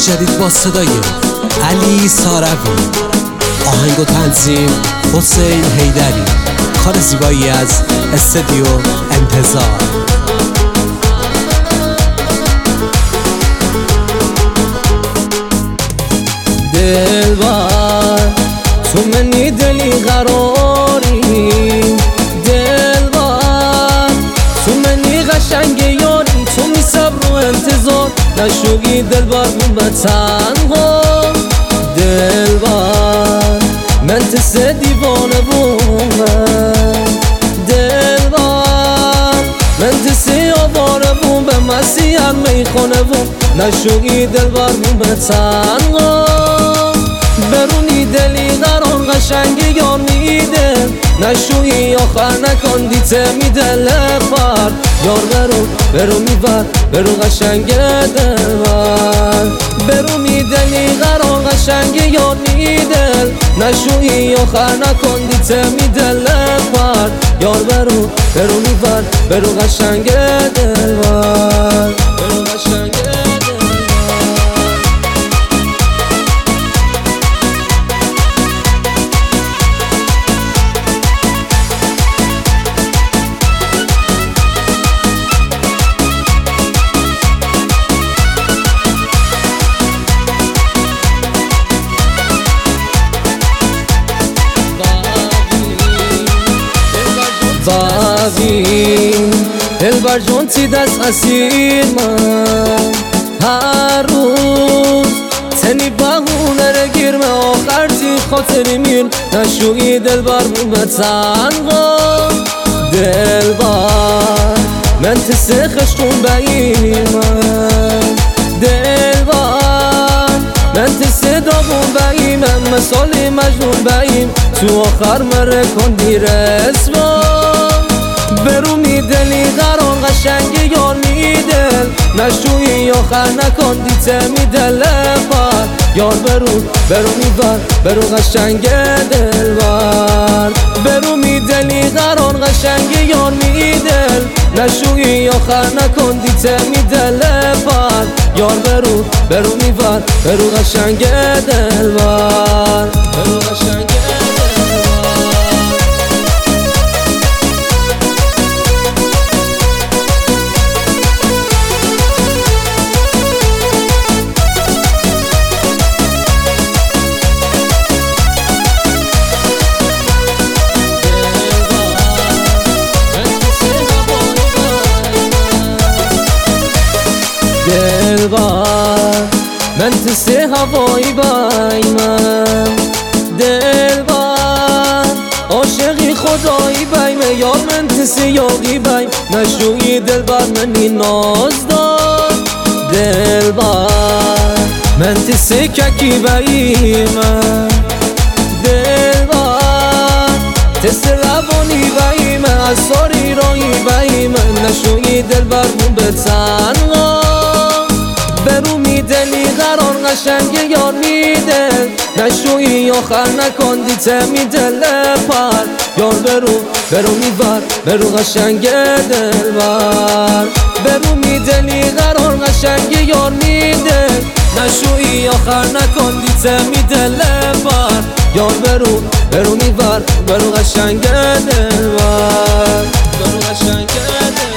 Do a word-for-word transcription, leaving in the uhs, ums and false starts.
جدید با صدای علی ساروی، آهنگ و تنظیم حسین حیدری، کار زیبایی از استودیو انتظار. دلبر تو منی دلی قراری، دلبر تو منی قشنگ یاری، تو می صبر و انتظار نشوگی دلبر بون به تنها. دلبر من تسه دیوانه بومم، دلبر من تسه آواره بوم به مسیحر میخونه بوم نشوگی دلبر بون به تنها. برونی دلی قرار قشنگ یار میده، نشویی آخر نکن دیته میده لبر یار. برو برو میبر برو قشنگ دلبر، برو میدلی قرار قشنگ یار میده، نشویی آخر نکن دیته میده لبر یار. برو برو میبر برو قشنگ دلبر، برو قشنگ بابین دلبر جون تی دست اسیر من، هر روز تنی بهونه رو گیرمه آخر تی خاطری میر نشویی دلبر بون به تنها. دلبر من تسه خشتون باییم من، دلبر من تسه داغون باییم مثالی مجنون باییم تو آخر مره کن دیر اسمم. برو میدلی قرار قشنگ یار میدل، نشویی آخر نکن دیته میده لبر یار. برو برو میبر برو قشنگ دلبر، برو میدلی قرار قشنگ یار میدل، نشویی آخر نکن دیته میده لبر یار. برو برو میبر برو قشنگ دلبر، برو قشنگ دلبر من تسه هوایی بای من، دلبر عاشقی خدایی بای من یار. من تسه یاقی بای نشویی دلبر منی ناز دار. دلبر من تسه ککی بای من، دلبر تسه روانی بای من اثاری رایی بای من نشویی دلبر بون به تنها. برو میدلی قرار قشنگ یار میده، نشویی آخر نکن دیته میده لپر یار. برو برو میبر برو قشنگ دلبر، برو میدلی قرار قشنگ یار میده، نشویی آخر نکن دیته میده لپر یار. برو برو میبر برو قشنگ دلبر، برو قشنگ دلبر.